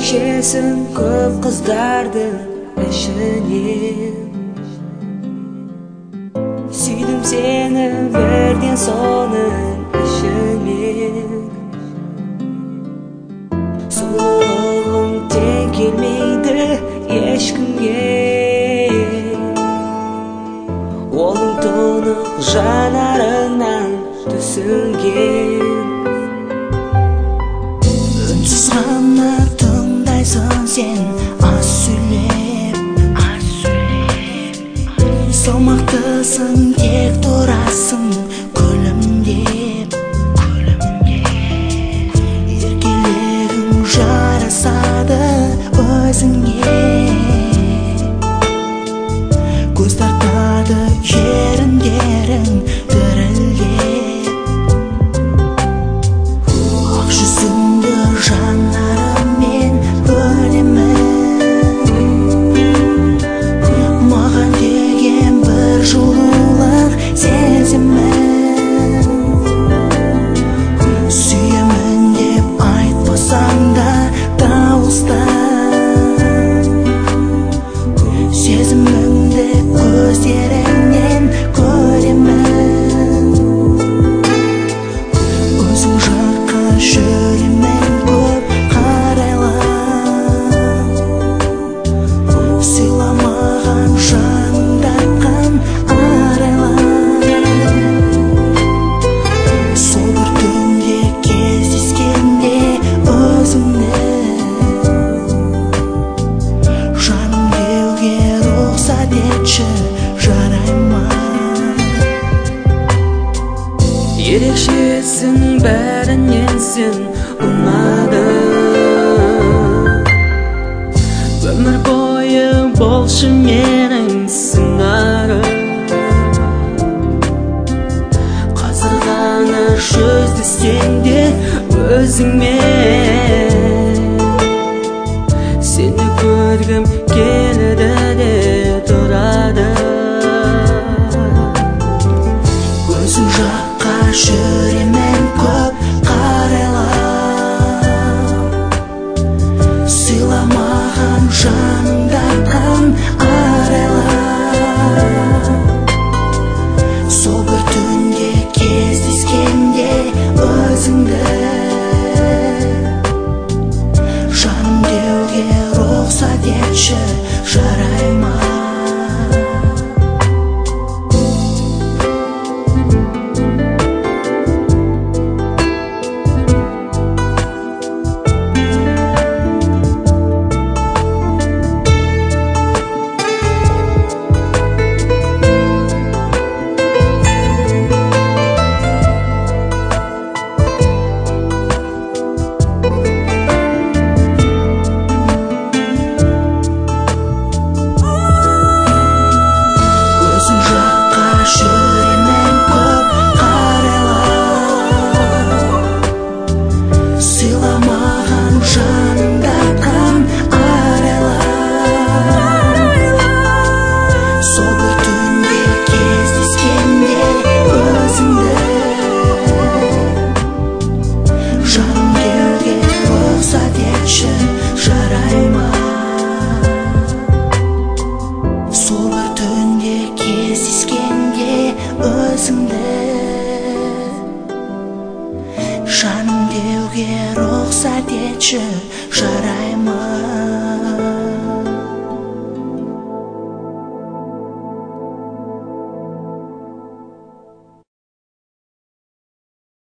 Erişesin köp kızdardın eşine. Süydüm seni verdin sonun eşine. Suluğum tek gelmeydi eşkimge. Oğlum tonuq janarından tüsülgen. Ünsüz gana tыңдайсың sen аз сөйлеп. Салмақтысың, тек тұрасың күлімдеп. Еркелігің жарасады өзіңе. Көз тартады еріндерің дірілдеп. Ақ жүзіңді жанарыммен бөлемін. Маған деген бір жылулық сезімін. Сүйемін деп айтпасаң да дауыстан. Сезіміңді көздеріңнен көремін. Өзің жаққа жүремін көп қарайлап. Сыйламаған жаныңдатқан арайлап. Сол бір түнде кездескенде өзіңді жаным деуге рұқсат етші, жарай ма? Ерекшесің бәрінен сен ұнадың. Өмір бойы болшы менің сыңарым. Қазір ғана жүздесең де өзіңмен. Сені көргім келеді де тұрады. Өзің жаққа жүремін көп қарайлап. Сыйламаған жаныңдатқан арайлап. Сол бір түнде кездескенде өзіңді жаным деуге рұқсат етші, жарай ма? Жүремін көп қарайлап. Сыйламаған жаныңдатқан арайлап. Сол бір түнде кездескенде өзіңді жаным деуге рұқсат етші, жарай ма? Сол бір түнде кездескенде өзіңді жаным деуге рұқсат етші, жарай